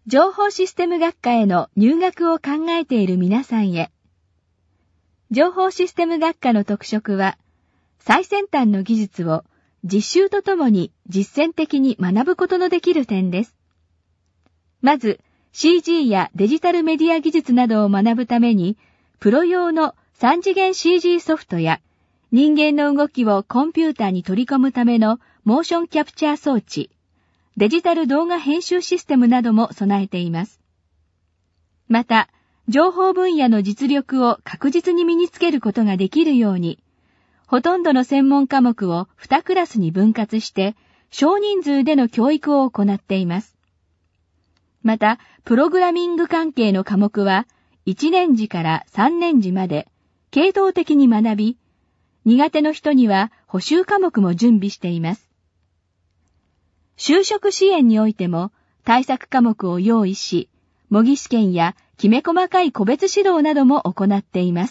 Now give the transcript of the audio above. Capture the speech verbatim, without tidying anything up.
情報システム学科への入学を考えている皆さんへ。情報システム学科の特色は、最先端の技術を実習とともに実践的に学ぶことのできる点です。まず、シージー やデジタルメディア技術などを学ぶために、プロ用のさん次元 シージー ソフトや、人間の動きをコンピューターに取り込むためのモーションキャプチャー装置、デジタル動画編集システムなども備えています。また、情報分野の実力を確実に身につけることができるように、ほとんどの専門科目をにクラスに分割して、少人数での教育を行っています。また、プログラミング関係の科目はいちねん次からさんねん次まで、系統的に学び、苦手の人には補習科目も準備しています。就職支援においても対策科目を用意し、模擬試験やきめ細かい個別指導なども行っています。